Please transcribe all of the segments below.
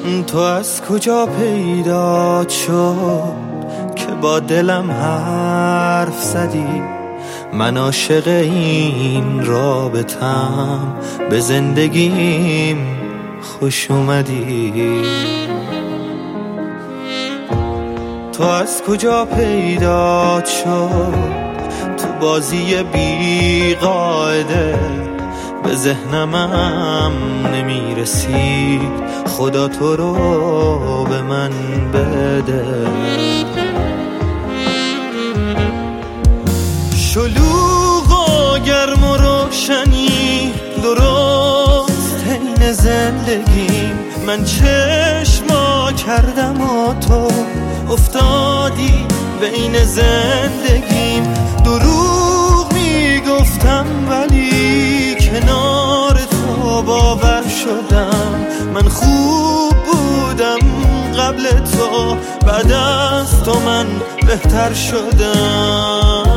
تو از کجا پیدا شد که با دلم حرف زدی؟ من عاشق این رابطم، به زندگیم خوش اومدی. تو از کجا پیدا شد تو بازی بی قاعده؟ به ذهنم نمیرسید، خدا تو رو به من بده. شلوغ و گرم و روشنی درست حین زندگیم، من چشما کردم و تو افتادی بین زندگیم. دروغ میگفتم ولی کنار تو باور شدم. من خوب بودم قبل تو، بعد از تو من بهتر شدم.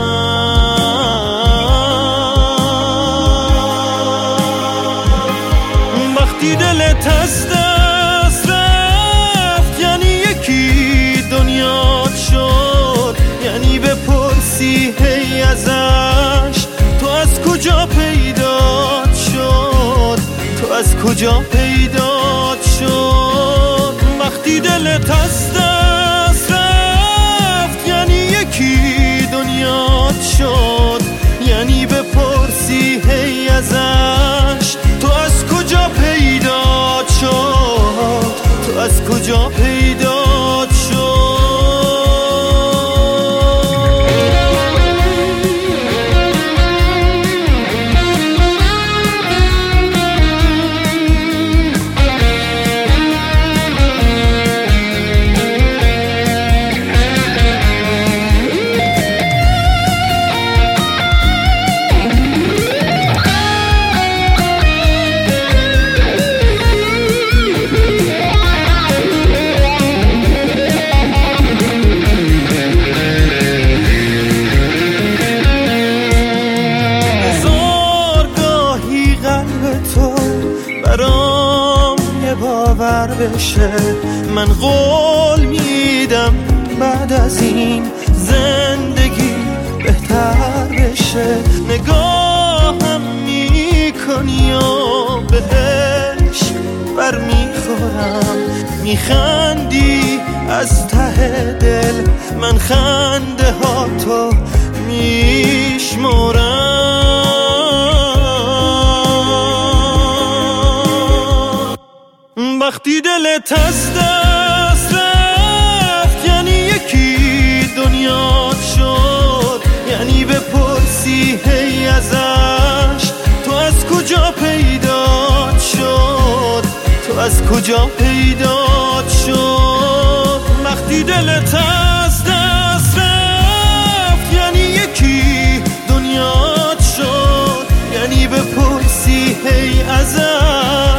وقتی دلت از دست رفت یعنی یکی دنیات شد، یعنی بپرسی هی ازش تو از کجا پیدات شد، تو از کجا پیدات شد. وقتی دلت از دست رفت یعنی یکی دنیات شد، یعنی بپرسی هی ازش تو از کجا پیدات شد، تو از کجا پیدات شد. برام یه باور بشه، من قول میدم بعد از این زندگی بهتر بشه. نگاهم میکنی و به عشق برمیخورم، میخندی از ته دل، من خنده ها تو میشمرم. وقتی دلت از دست رفت یعنی یکی دنیات شد، یعنی بپرسی هی ازش تو از کجا پیدات شد، تو از کجا پیدات شد. وقتی دلت از دست رفت یعنی یکی دنیات شد، یعنی بپرسی هی ازش